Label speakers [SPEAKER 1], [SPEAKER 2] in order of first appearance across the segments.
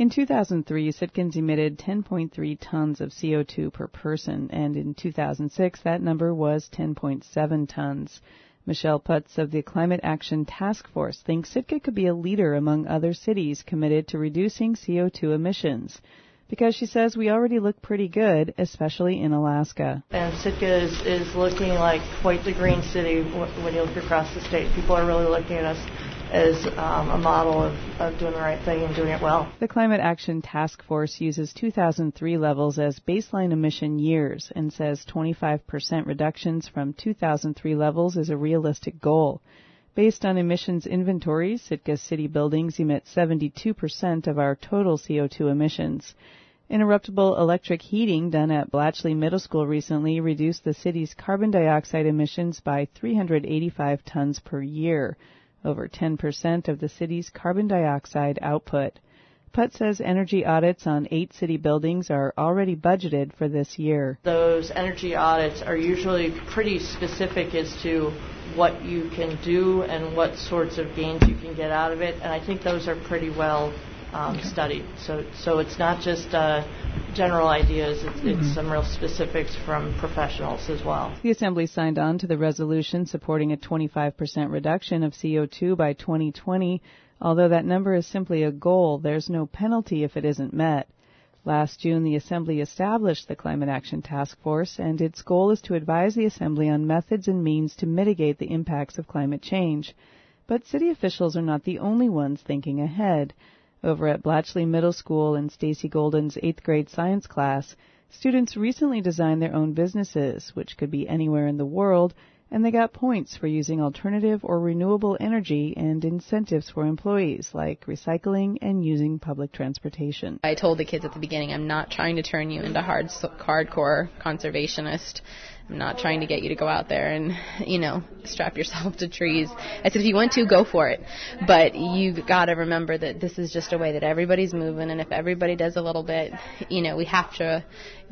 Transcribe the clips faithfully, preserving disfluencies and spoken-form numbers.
[SPEAKER 1] In two thousand three, Sitkans emitted ten point three tons of C O two per person, and in two thousand six, that number was ten point seven tons. Michelle Putz of the Climate Action Task Force thinks Sitka could be a leader among other cities committed to reducing C O two emissions, because she says we already look pretty good, especially in Alaska.
[SPEAKER 2] And Sitka is, is looking like quite the green city when you look across the state. People are really looking at us as um, a model of, of doing the right thing and doing it well.
[SPEAKER 1] The Climate Action Task Force uses two thousand three levels as baseline emission years and says twenty-five percent reductions from two thousand three levels is a realistic goal. Based on emissions inventories, Sitka's city buildings emit seventy-two percent of our total C O two emissions. Interruptible electric heating done at Blatchley Middle School recently reduced the city's carbon dioxide emissions by three hundred eighty-five tons per year, over ten percent of the city's carbon dioxide output. Putt says energy audits on eight city buildings are already budgeted for this year.
[SPEAKER 2] Those energy audits are usually pretty specific as to what you can do and what sorts of gains you can get out of it, and I think those are pretty well um, okay. studied. So, so it's not just uh, general ideas; it's, mm-hmm. it's some real specifics from professionals as well.
[SPEAKER 1] The Assembly signed on to the resolution supporting a twenty-five percent reduction of C O two by twenty twenty. Although that number is simply a goal, there's no penalty if it isn't met. Last June, the Assembly established the Climate Action Task Force, and its goal is to advise the Assembly on methods and means to mitigate the impacts of climate change. But city officials are not the only ones thinking ahead. Over at Blatchley Middle School in Stacy Golden's eighth grade science class, students recently designed their own businesses, which could be anywhere in the world, and they got points for using alternative or renewable energy and incentives for employees, like recycling and using public transportation.
[SPEAKER 3] I told the kids at the beginning, I'm not trying to turn you into hard, hardcore conservationist. I'm not trying to get you to go out there and, you know, strap yourself to trees. I said, if you want to, go for it. But you've got to remember that this is just a way that everybody's moving, and if everybody does a little bit, you know, we have to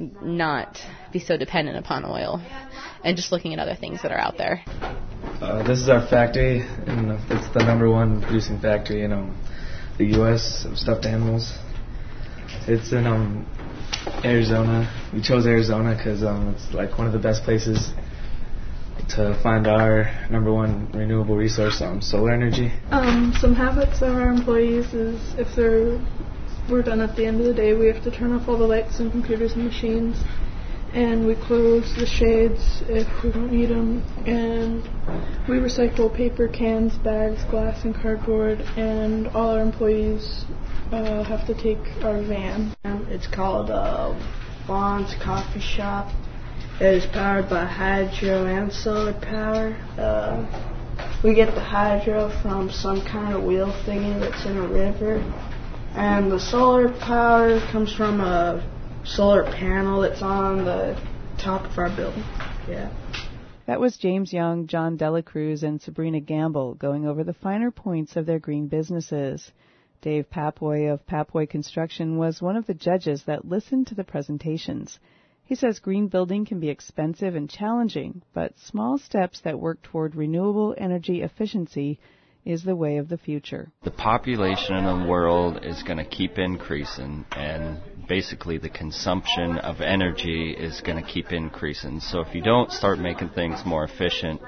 [SPEAKER 3] not be so dependent upon oil and just looking at other things that are out there.
[SPEAKER 4] Uh, this is our factory, and it's the number one producing factory in um, the U S of stuffed animals. It's in um, Arizona. We chose Arizona because um, it's like one of the best places to find our number one renewable resource, um, solar energy.
[SPEAKER 5] Um, some habits of our employees is if they're we're done at the end of the day, we have to turn off all the lights and computers and machines, and we close the shades if we don't need them, and we recycle paper, cans, bags, glass, and cardboard, and all our employees uh, have to take our van.
[SPEAKER 6] It's called uh, Vaughn's Coffee Shop. It is powered by hydro and solar power. Uh, we get the hydro from some kind of wheel thingy that's in a river, and the solar power comes from a solar panel that's on the top of our building. Yeah.
[SPEAKER 1] That was James Young, John Delacruz, and Sabrina Gamble going over the finer points of their green businesses. Dave Papwoy of Papwoy Construction was one of the judges that listened to the presentations. He says green building can be expensive and challenging, but small steps that work toward renewable energy efficiency is the way of the future.
[SPEAKER 7] The population in the world is going to keep increasing, and basically the consumption of energy is going to keep increasing. So if you don't start making things more efficient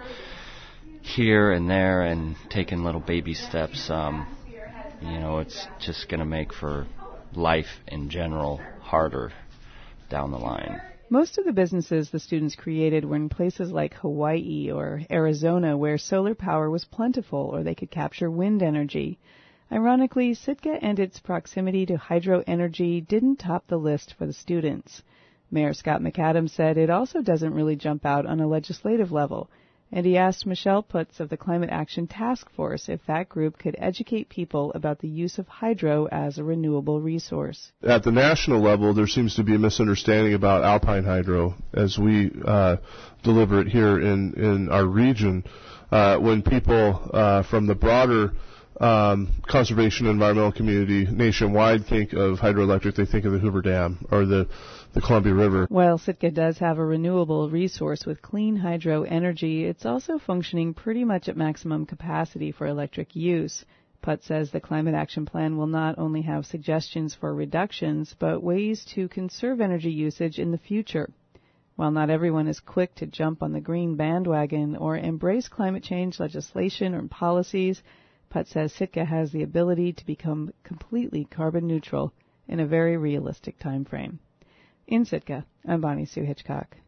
[SPEAKER 7] here and there and taking little baby steps, um, you know, it's just going to make for life in general harder down the line.
[SPEAKER 1] Most of the businesses the students created were in places like Hawaii or Arizona, where solar power was plentiful or they could capture wind energy. Ironically, Sitka and its proximity to hydro energy didn't top the list for the students. Mayor Scott McAdams said it also doesn't really jump out on a legislative level, and he asked Michelle Putz of the Climate Action Task Force if that group could educate people about the use of hydro as a renewable resource.
[SPEAKER 8] At the national level, there seems to be a misunderstanding about alpine hydro as we uh, deliver it here in, in our region. Uh, when people uh, from the broader um, conservation and environmental community nationwide think of hydroelectric, they think of the Hoover Dam or the the Columbia River.
[SPEAKER 1] While Sitka does have a renewable resource with clean hydro energy, it's also functioning pretty much at maximum capacity for electric use. Putt says the Climate Action Plan will not only have suggestions for reductions, but ways to conserve energy usage in the future. While not everyone is quick to jump on the green bandwagon or embrace climate change legislation or policies, Putt says Sitka has the ability to become completely carbon neutral in a very realistic time frame. In Sitka, I'm Bonnie Sue Hitchcock.